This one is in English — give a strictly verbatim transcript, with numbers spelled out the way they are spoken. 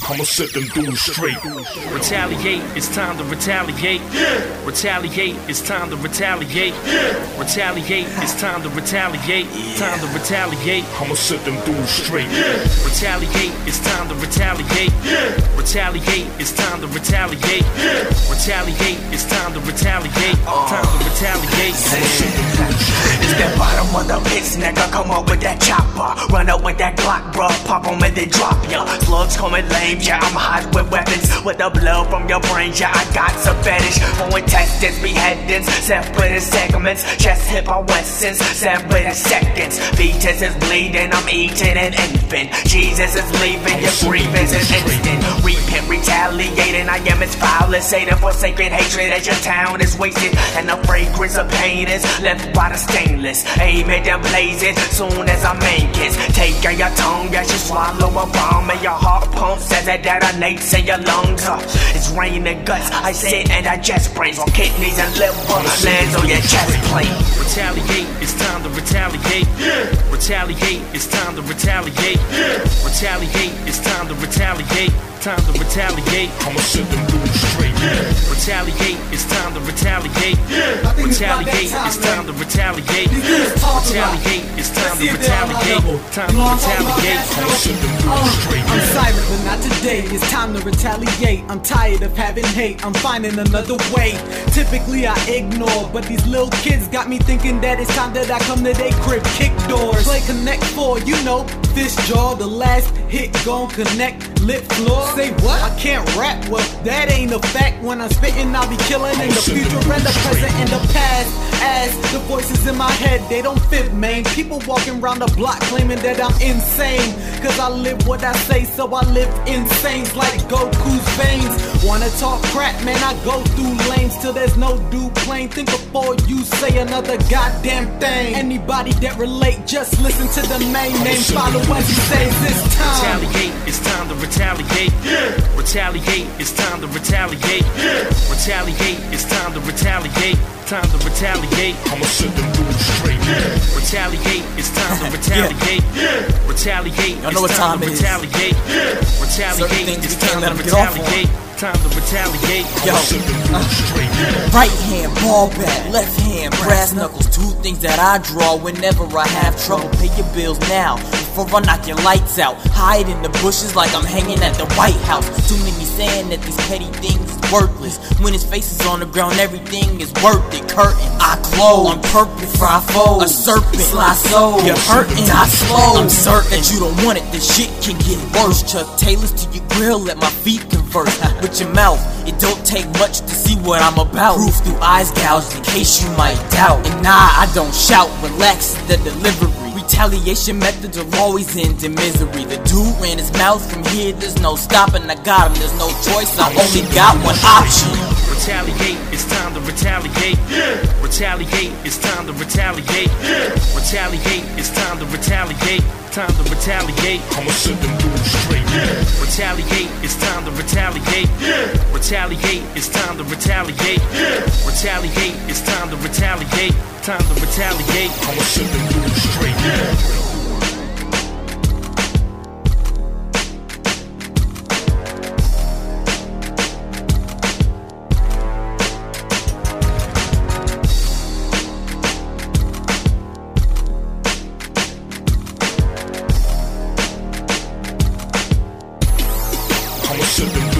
I'ma set them dudes straight. Retaliate, it's time to retaliate. Yeah. Retaliate, it's time to retaliate. Yeah. Retaliate, it's time to retaliate. Yeah. Time to retaliate. I'ma set them dudes straight. Yeah. Retaliate, it's time to retaliate. Yeah. Retaliate, it's time to retaliate. Yeah. Retaliate, it's time to retaliate. Time to retaliate. It's that bottom of the pits, nigga. Come up with that chopper. Run up with that Glock, bruh. Pop 'em and then drop ya. Slugs coming lame, yeah. I'm hot with weapons. With the blood from your brain, yeah. I got some fetish. For intestines, beheadings, separated segments. Chest, hip, or Westons, separated seconds. Fetus is bleeding, I'm eating an infant. Jesus is leaving, your grievance is instant. Repent, retaliating, I am as foul as Satan. For sacred hatred as your town is wasted. And the fragrance of pain is left by the stainless. Aim at them blazing soon as I make it. Take out your tongue as you swallow a bomb. And your heart pumps as it detonates in your lungs. uh, It's raining guts, I sit and digest brains. On kidneys and liver, lands on your chest plate. Retaliate, it's time to retaliate. Yeah. Retaliate, it's time to retaliate. Yeah. Retaliate, it's time to retaliate. Time to retaliate. I'ma set them dudes straight. Yeah. Retaliate, it's time to retaliate. Yeah. Retaliate, it's time to retaliate. Retaliate, it's time to retaliate. Time to retaliate. I'ma set them dudes straight. I'm silent, but not today. It's time to retaliate. I'm tired of having hate. I'm finding another way. Typically I ignore, but these little kids got me thinking that it's time that I come to their crib, kick doors, play Connect Four. You know, this jaw, the last hit gon' connect lip floor. Say what? I can't rap. Well, that ain't a fact. When I'm spitting, I'll be killing in the future and the present and the past. As the voices in my head, they don't fit, man. People walking around the block claiming that I'm insane. Cause I live what I say, so I live insane like Goku's veins. Wanna talk crap, man, I go through lanes till there's no dude plain. Think before you say another goddamn thing. Anybody that relate, just listen to the main name. Follow what he says this time. Retaliate, it's time to retaliate. Yeah. Retaliate, it's time to retaliate. Yeah. Retaliate, it's time to retaliate. Time to retaliate. I'ma set them dudes straight. Yeah. Retaliate, it's time to retaliate. Yeah. Retaliate, Y'all know it's what time time to it is. retaliate. Yeah. Certain Retaliate, things it's we can't time let to 'em get off on. retaliate. Time to retaliate. Yo, I'ma set them dudes straight. Yeah. right hand, ball bat, left hand, brass knuckles. Two things that I draw whenever I have trouble. Pay your bills now before I knock your lights out. Hide in the bushes like I'm hanging at the White House. Too many saying that these petty things is worthless. When his face is on the ground, everything is worth it. Curtain, I close on purpose, fry fold. A serpent, sly soul. You're hurting, not slow. I'm certain that you don't want it. This shit can get worse. Chuck Taylors to your grill, let my feet converse with your mouth. It don't take much to see what I'm about. Proof through eyes gouged in case you might doubt. And nah, I don't shout, relax the delivery. Retaliation methods are always end in misery. The dude ran his mouth from here, there's no stopping. I got him, there's no choice, I only got one option. Retaliate, it's time to retaliate. Yeah. Retaliate, it's time to retaliate. Yeah. Retaliate, it's time to retaliate. Time to retaliate. I'ma set them dudes straight. Yeah. Retaliate, it's time to retaliate. Yeah. Retaliate, it's time to retaliate. Yeah. Retaliate, it's time to retaliate. Time to retaliate. I'ma set them dudes straight. Yeah. I'ma set them